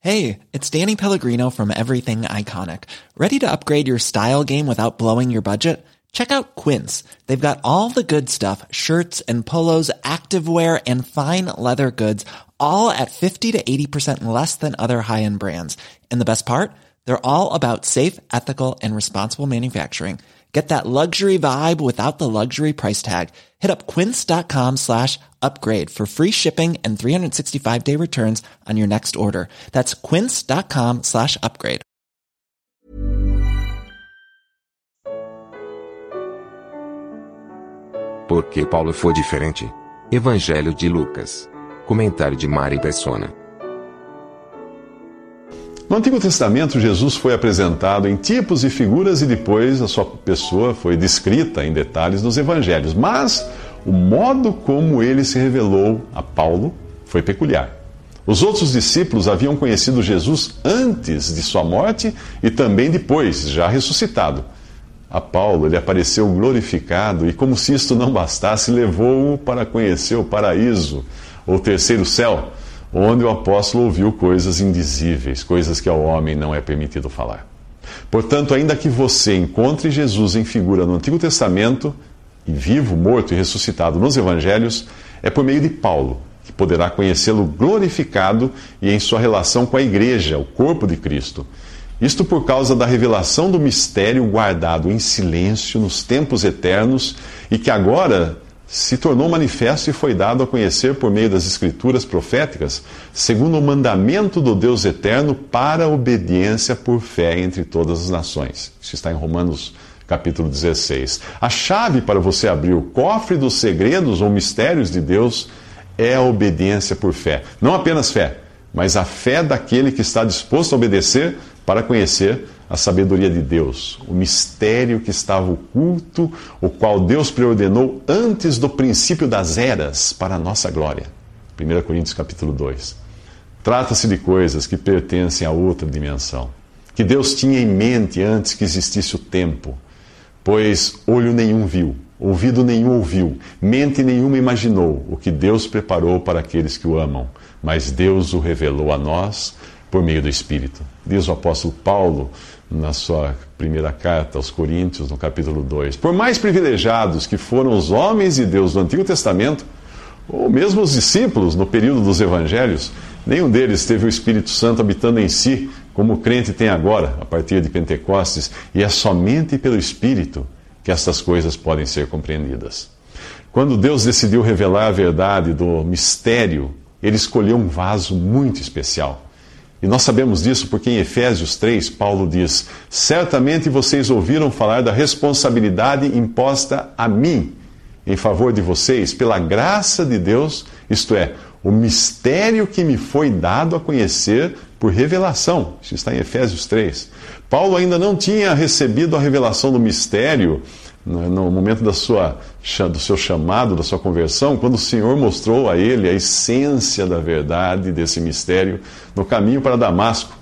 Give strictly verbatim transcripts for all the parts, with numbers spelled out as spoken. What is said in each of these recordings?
Hey, it's Danny Pellegrino from Everything Iconic. Ready to upgrade your style game without blowing your budget? Check out Quince. They've got all the good stuff, shirts and polos, activewear, and fine leather goods, all at fifty to eighty percent less than other high-end brands. And the best part? They're all about safe, ethical, and responsible manufacturing. Get that luxury vibe without the luxury price tag. Hit up quince.com slash upgrade for free shipping and three sixty-five day returns on your next order. That's quince.com slash upgrade. Por que Paulo foi diferente? Evangelho de Lucas. Comentário de Mari Persona. No Antigo Testamento, Jesus foi apresentado em tipos e figuras e depois a sua pessoa foi descrita em detalhes nos Evangelhos. Mas o modo como ele se revelou a Paulo foi peculiar. Os outros discípulos haviam conhecido Jesus antes de sua morte e também depois, já ressuscitado. A Paulo ele apareceu glorificado e, como se isto não bastasse, levou-o para conhecer o paraíso, ou terceiro céu, onde o apóstolo ouviu coisas indizíveis, coisas que ao homem não é permitido falar. Portanto, ainda que você encontre Jesus em figura no Antigo Testamento, e vivo, morto e ressuscitado nos Evangelhos, é por meio de Paulo que poderá conhecê-lo glorificado e em sua relação com a Igreja, o corpo de Cristo. Isto por causa da revelação do mistério guardado em silêncio nos tempos eternos e que agora se tornou manifesto e foi dado a conhecer por meio das Escrituras proféticas, segundo o mandamento do Deus eterno para a obediência por fé entre todas as nações. Isso está em Romanos capítulo dezesseis. A chave para você abrir o cofre dos segredos ou mistérios de Deus é a obediência por fé. Não apenas fé, mas a fé daquele que está disposto a obedecer para conhecer a sabedoria de Deus, o mistério que estava oculto, o qual Deus preordenou antes do princípio das eras para a nossa glória. primeira Coríntios capítulo dois. Trata-se de coisas que pertencem a outra dimensão, que Deus tinha em mente antes que existisse o tempo, pois olho nenhum viu, ouvido nenhum ouviu, mente nenhuma imaginou o que Deus preparou para aqueles que o amam, mas Deus o revelou a nós por meio do Espírito. Diz o apóstolo Paulo na sua primeira carta aos Coríntios, no capítulo dois. Por mais privilegiados que foram os homens de Deus do Antigo Testamento, ou mesmo os discípulos no período dos Evangelhos, nenhum deles teve o Espírito Santo habitando em si, como o crente tem agora, a partir de Pentecostes, e é somente pelo Espírito que estas coisas podem ser compreendidas. Quando Deus decidiu revelar a verdade do mistério, ele escolheu um vaso muito especial. E nós sabemos disso porque em Efésios três, Paulo diz: certamente vocês ouviram falar da responsabilidade imposta a mim, em favor de vocês, pela graça de Deus, isto é, o mistério que me foi dado a conhecer por revelação. Isso está em Efésios três. Paulo ainda não tinha recebido a revelação do mistério no momento da sua, do seu chamado, da sua conversão, quando o Senhor mostrou a ele a essência da verdade desse mistério no caminho para Damasco,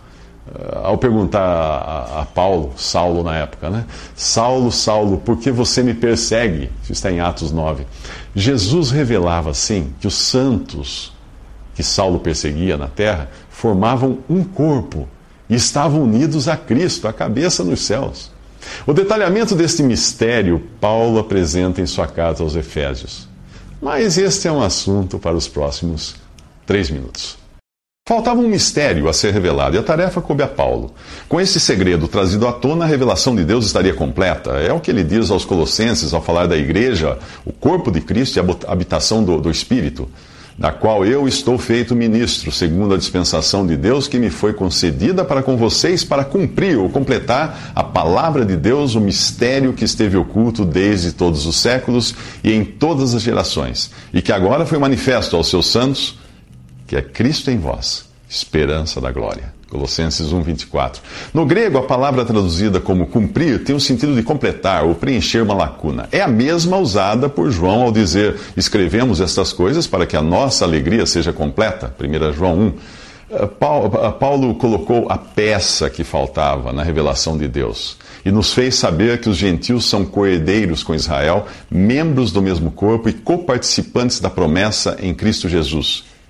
ao perguntar a, a Paulo, Saulo na época, né? Saulo, Saulo, por que você me persegue? Isso está em Atos nove. Jesus revelava, assim, que os santos que Saulo perseguia na terra formavam um corpo e estavam unidos a Cristo, a cabeça nos céus. O detalhamento deste mistério Paulo apresenta em sua carta aos Efésios. Mas este é um assunto para os próximos três minutos. Faltava um mistério a ser revelado e a tarefa coube a Paulo. Com esse segredo trazido à tona, a revelação de Deus estaria completa. É o que ele diz aos Colossenses ao falar da igreja, o corpo de Cristo e a habitação do, do Espírito, da qual eu estou feito ministro, segundo a dispensação de Deus que me foi concedida para com vocês, para cumprir ou completar a palavra de Deus, o mistério que esteve oculto desde todos os séculos e em todas as gerações, e que agora foi manifesto aos seus santos, que é Cristo em vós, esperança da glória. Colossenses um, vinte e quatro. No grego, a palavra traduzida como cumprir tem o sentido de completar ou preencher uma lacuna. É a mesma usada por João ao dizer: escrevemos estas coisas para que a nossa alegria seja completa. primeira João um. Paulo colocou a peça que faltava na revelação de Deus e nos fez saber que os gentios são co-herdeiros com Israel, membros do mesmo corpo e coparticipantes da promessa em Cristo Jesus.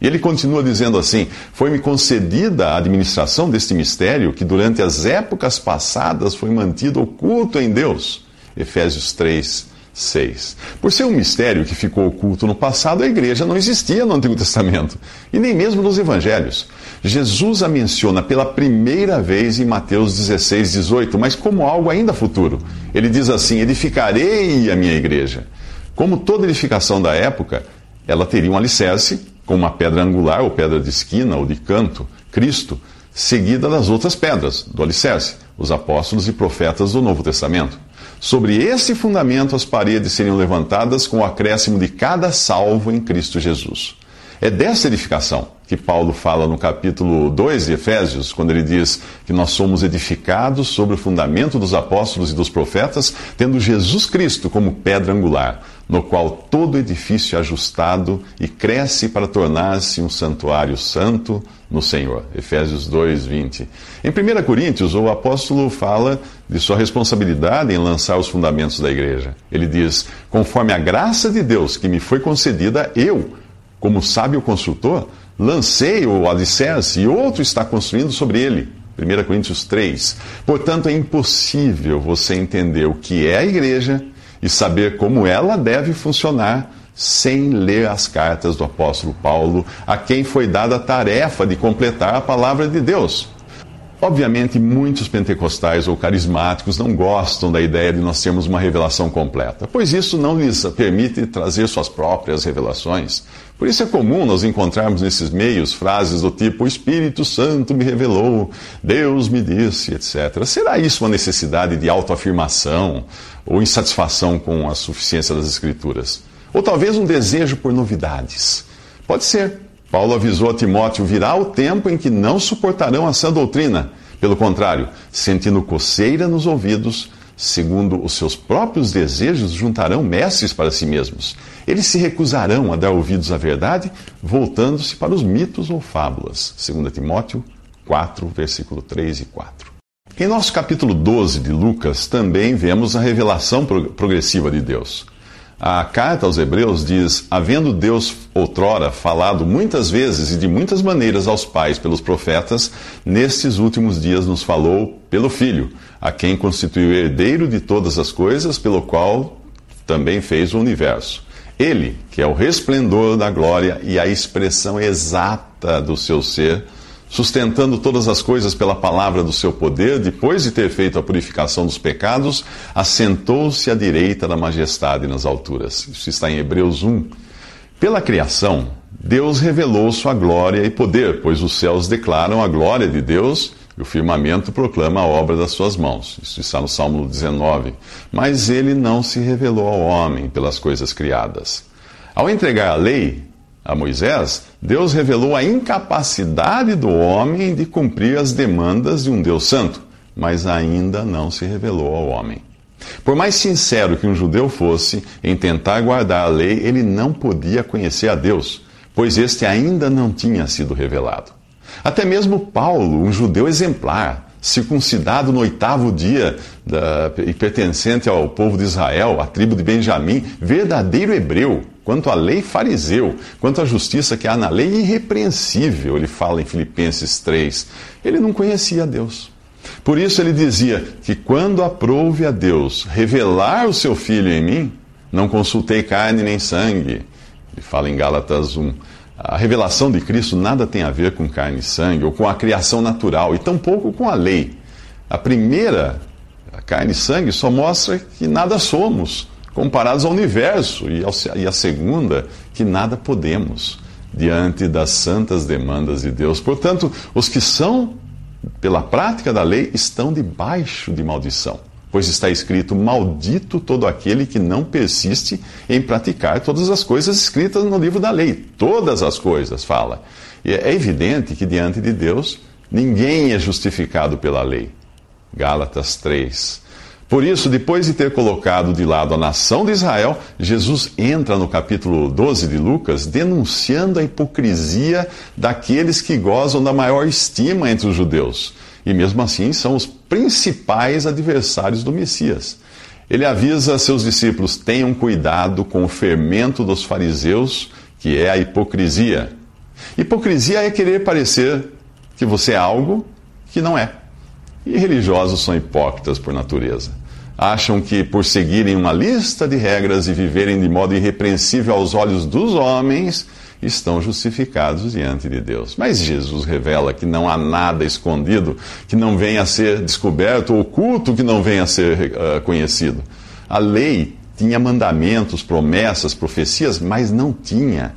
E ele continua dizendo assim: foi-me concedida a administração deste mistério que durante as épocas passadas foi mantido oculto em Deus. Efésios três, seis. Por ser um mistério que ficou oculto no passado, a igreja não existia no Antigo Testamento, e nem mesmo nos Evangelhos. Jesus a menciona pela primeira vez em Mateus dezesseis, dezoito, mas como algo ainda futuro. Ele diz assim: edificarei a minha igreja. Como toda edificação da época, ela teria um alicerce, com uma pedra angular, ou pedra de esquina, ou de canto, Cristo, seguida das outras pedras do alicerce, os apóstolos e profetas do Novo Testamento. Sobre esse fundamento, as paredes seriam levantadas com o acréscimo de cada salvo em Cristo Jesus. É dessa edificação que Paulo fala no capítulo dois de Efésios, quando ele diz que nós somos edificados sobre o fundamento dos apóstolos e dos profetas, tendo Jesus Cristo como pedra angular, no qual todo edifício é ajustado e cresce para tornar-se um santuário santo no Senhor. Efésios dois, vinte. Em primeira Coríntios, o apóstolo fala de sua responsabilidade em lançar os fundamentos da igreja. Ele diz: conforme a graça de Deus que me foi concedida, eu, como sábio construtor, lancei o alicerce e outro está construindo sobre ele. primeira Coríntios três. Portanto, é impossível você entender o que é a igreja e saber como ela deve funcionar sem ler as cartas do apóstolo Paulo, a quem foi dada a tarefa de completar a palavra de Deus. Obviamente, muitos pentecostais ou carismáticos não gostam da ideia de nós termos uma revelação completa, pois isso não lhes permite trazer suas próprias revelações. Por isso é comum nós encontrarmos nesses meios frases do tipo: o Espírito Santo me revelou, Deus me disse, etcétera. Será isso uma necessidade de autoafirmação ou insatisfação com a suficiência das Escrituras? Ou talvez um desejo por novidades? Pode ser. Paulo avisou a Timóteo: virá o tempo em que não suportarão a sã doutrina. Pelo contrário, sentindo coceira nos ouvidos, segundo os seus próprios desejos, juntarão mestres para si mesmos. Eles se recusarão a dar ouvidos à verdade, voltando-se para os mitos ou fábulas. segunda Timóteo quatro, versículo três e quatro. Em nosso capítulo doze de Lucas, também vemos a revelação progressiva de Deus. A carta aos Hebreus diz: havendo Deus outrora falado muitas vezes e de muitas maneiras aos pais pelos profetas, nestes últimos dias nos falou pelo Filho, a quem constituiu herdeiro de todas as coisas, pelo qual também fez o universo. Ele, que é o resplendor da glória e a expressão exata do seu ser, sustentando todas as coisas pela palavra do seu poder, depois de ter feito a purificação dos pecados, assentou-se à direita da majestade nas alturas. Isso está em Hebreus um. Pela criação, Deus revelou sua glória e poder, pois os céus declaram a glória de Deus e o firmamento proclama a obra das suas mãos. Isso está no Salmo dezenove. Mas ele não se revelou ao homem pelas coisas criadas. Ao entregar a lei a Moisés, Deus revelou a incapacidade do homem de cumprir as demandas de um Deus santo, mas ainda não se revelou ao homem. Por mais sincero que um judeu fosse em tentar guardar a lei, ele não podia conhecer a Deus, pois este ainda não tinha sido revelado. Até mesmo Paulo, um judeu exemplar, circuncidado no oitavo dia da, e pertencente ao povo de Israel, à tribo de Benjamim, verdadeiro hebreu, quanto à lei fariseu, quanto à justiça que há na lei irrepreensível, ele fala em Filipenses três, ele não conhecia Deus. Por isso ele dizia que quando aprouve a Deus revelar o seu Filho em mim, não consultei carne nem sangue. Ele fala em Gálatas um. A revelação de Cristo nada tem a ver com carne e sangue, ou com a criação natural, e tampouco com a lei. A primeira, a carne e sangue, só mostra que nada somos, comparados ao universo, e, ao, e a segunda, que nada podemos, diante das santas demandas de Deus. Portanto, os que são, pela prática da lei, estão debaixo de maldição. Pois está escrito: maldito todo aquele que não persiste em praticar todas as coisas escritas no livro da lei. Todas as coisas, fala. E é evidente que diante de Deus, ninguém é justificado pela lei. Gálatas três. Por isso, depois de ter colocado de lado a nação de Israel, Jesus entra no capítulo doze de Lucas, denunciando a hipocrisia daqueles que gozam da maior estima entre os judeus. E mesmo assim são os principais adversários do Messias. Ele avisa a seus discípulos: tenham cuidado com o fermento dos fariseus, que é a hipocrisia. Hipocrisia é querer parecer que você é algo que não é. E religiosos são hipócritas por natureza. Acham que por seguirem uma lista de regras e viverem de modo irrepreensível aos olhos dos homens, estão justificados diante de Deus. Mas Jesus revela que não há nada escondido que não venha a ser descoberto, oculto que não venha a ser uh, conhecido. A lei tinha mandamentos, promessas, profecias, mas não tinha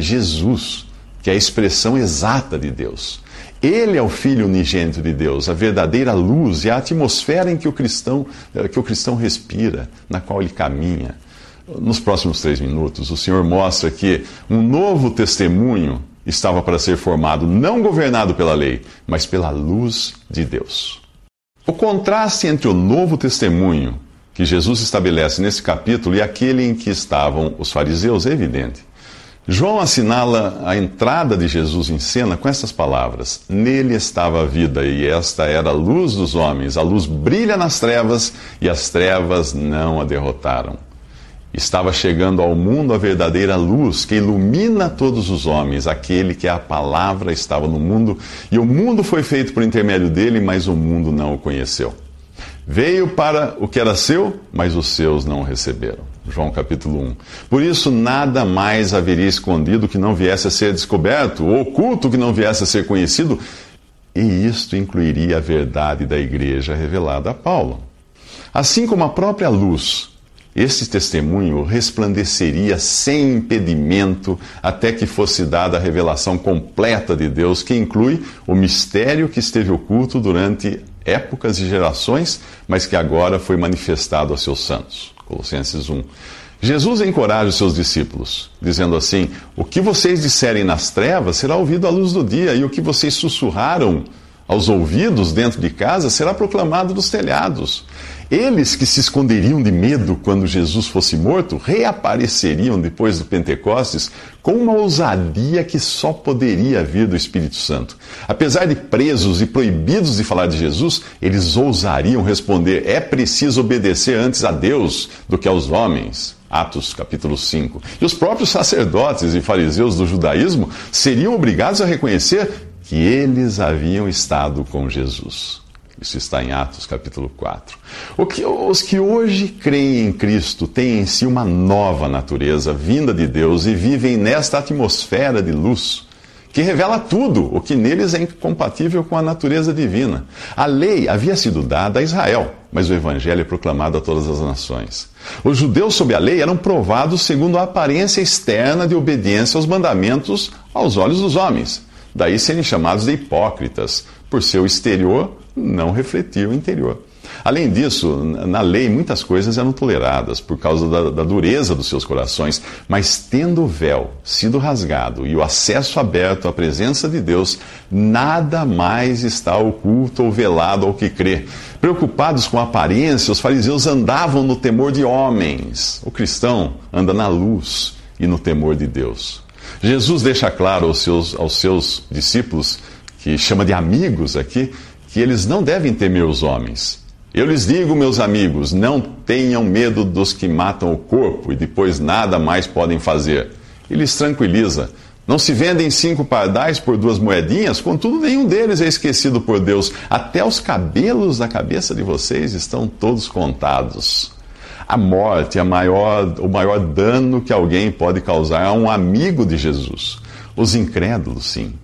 Jesus, que é a expressão exata de Deus. Ele é o Filho unigênito de Deus, a verdadeira luz e a atmosfera em que o cristão, que o cristão respira, na qual ele caminha. Nos próximos três minutos, o Senhor mostra que um novo testemunho estava para ser formado, não governado pela lei, mas pela luz de Deus. O contraste entre o novo testemunho que Jesus estabelece nesse capítulo e aquele em que estavam os fariseus é evidente. João assinala a entrada de Jesus em cena com estas palavras: nele estava a vida, e esta era a luz dos homens. A luz brilha nas trevas, e as trevas não a derrotaram. Estava chegando ao mundo a verdadeira luz, que ilumina todos os homens. Aquele que é a palavra estava no mundo, e o mundo foi feito por intermédio dele, mas o mundo não o conheceu. Veio para o que era seu, mas os seus não o receberam. João capítulo um. Por isso nada mais haveria escondido que não viesse a ser descoberto, ou oculto que não viesse a ser conhecido, e isto incluiria a verdade da igreja revelada a Paulo. Assim como a própria luz, esse testemunho resplandeceria sem impedimento até que fosse dada a revelação completa de Deus, que inclui o mistério que esteve oculto durante épocas e gerações, mas que agora foi manifestado a seus santos. Colossenses um. Jesus encoraja os seus discípulos, dizendo assim: o que vocês disserem nas trevas será ouvido à luz do dia, e o que vocês sussurraram aos ouvidos dentro de casa será proclamado dos telhados. Eles que se esconderiam de medo quando Jesus fosse morto, reapareceriam depois do Pentecostes com uma ousadia que só poderia vir do Espírito Santo. Apesar de presos e proibidos de falar de Jesus, eles ousariam responder: é preciso obedecer antes a Deus do que aos homens. Atos capítulo cinco. E os próprios sacerdotes e fariseus do judaísmo seriam obrigados a reconhecer que eles haviam estado com Jesus. Isso está em Atos capítulo quatro. O que, os que hoje creem em Cristo têm em si uma nova natureza vinda de Deus e vivem nesta atmosfera de luz que revela tudo o que neles é incompatível com a natureza divina. A lei havia sido dada a Israel, mas o evangelho é proclamado a todas as nações. Os judeus sob a lei eram provados segundo a aparência externa de obediência aos mandamentos aos olhos dos homens. Daí serem chamados de hipócritas, por seu exterior não refletir o interior. Além disso, na lei muitas coisas eram toleradas por causa da, da dureza dos seus corações, mas tendo o véu sido rasgado e o acesso aberto à presença de Deus, nada mais está oculto ou velado ao que crê. Preocupados com a aparência, os fariseus andavam no temor de homens. O cristão anda na luz e no temor de Deus. Jesus deixa claro aos seus, aos seus discípulos, que chama de amigos aqui, que eles não devem temer os homens. Eu lhes digo, meus amigos, não tenham medo dos que matam o corpo e depois nada mais podem fazer. E lhes tranquiliza: não se vendem cinco pardais por duas moedinhas? Contudo, nenhum deles é esquecido por Deus. Até os cabelos da cabeça de vocês estão todos contados. A morte é a maior, o maior dano que alguém pode causar a um amigo de Jesus. Os incrédulos, sim.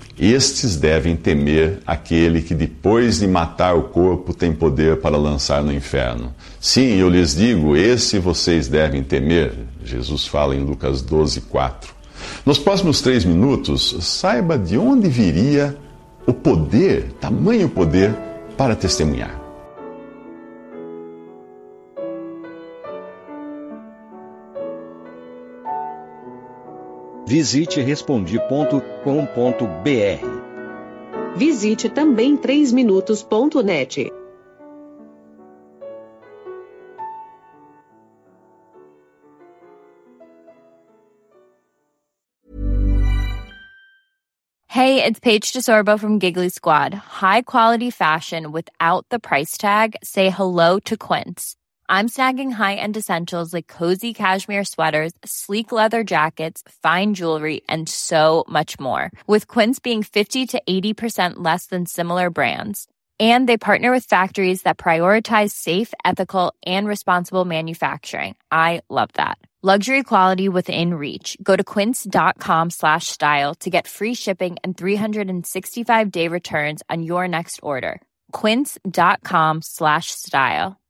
Estes devem temer aquele que depois de matar o corpo tem poder para lançar no inferno. Sim, eu lhes digo, esse vocês devem temer. Jesus fala em Lucas doze, quatro. Nos próximos três minutos, saiba de onde viria o poder, tamanho poder, para testemunhar. Visite respondi ponto com ponto br. Visite também três minutos ponto net. Hey, it's Paige DeSorbo from Giggly Squad. High quality fashion without the price tag. Say hello to Quince. I'm snagging high-end essentials like cozy cashmere sweaters, sleek leather jackets, fine jewelry, and so much more. With Quince being fifty to eighty percent less than similar brands. And they partner with factories that prioritize safe, ethical, and responsible manufacturing. I love that. Luxury quality within reach. Go to quince.com slash style to get free shipping and three sixty-five day returns on your next order. Quince.com slash style.